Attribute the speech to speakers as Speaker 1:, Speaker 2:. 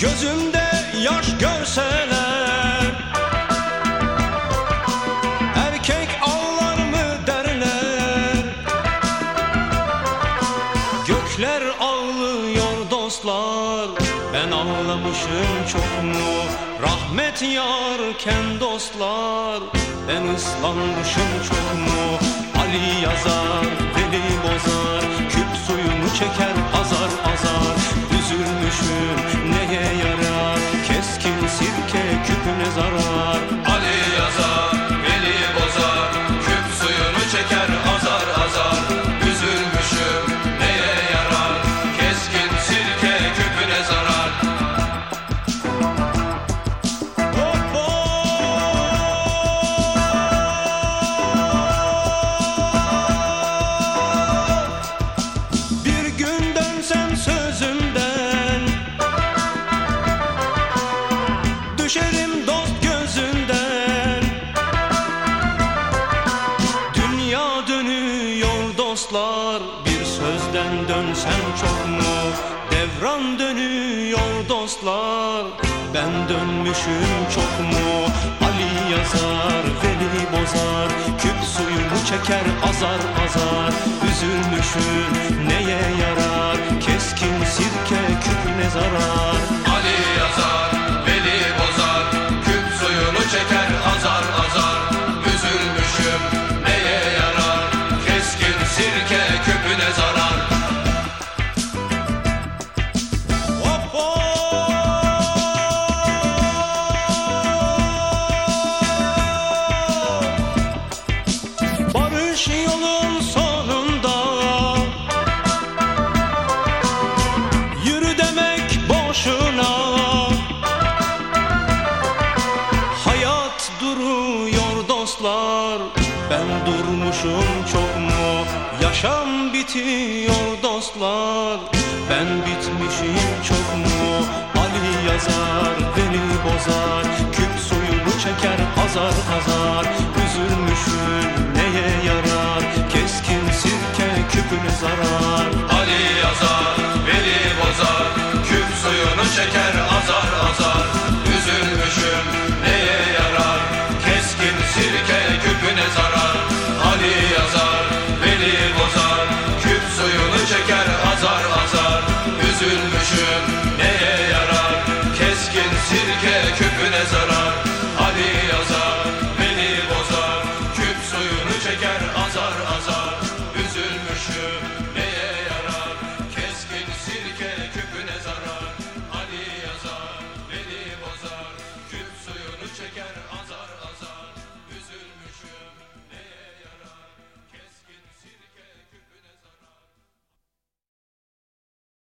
Speaker 1: Gözümde yaş görseler erkek ağlar mı derler. Gökler ağlıyor dostlar, ben ağlamışım çok mu? Rahmet yağarken dostlar, ben ıslanmışım çok mu? Ali yazar, Veli bozar, küp suyunu çeker azar azar. Üzülmüşüm neye yarar, keskin sirke küpüne zarar.
Speaker 2: Ali yazar, Veli bozar, küp suyunu çeker azar azar. Üzülmüşüm neye yarar, keskin sirke küpüne zarar.
Speaker 1: Bir gün dönsem sözümden, düşerim dost gözünden. Dünya dönüyor dostlar, bir sözden dönsem çok mu? Devran dönüyor dostlar, ben dönmüşüm çok mu? Ali yazar, Veli bozar, küp suyunu çeker azar azar. Üzülmüşüm neye yarar, keskin sirke küpüne zarar.
Speaker 2: Ali yazar, Veli bozar, küp suyunu çeker azar azar. Üzülmüşüm neye yarar, keskin sirke küpüne zarar.
Speaker 1: Barış yolun sonunda yürü demek boşuna. Hayat duruyor dostlar, ben durmuşum çok mu? Yaşam bitiyor dostlar, ben bitmişim çok mu? Ali yazar, Veli bozar, küp suyunu çeker azar azar. Üzülmüşüm neye yarar, keskin sirke küpüne zarar.
Speaker 2: Ali yazar, Veli bozar, küp suyunu çeker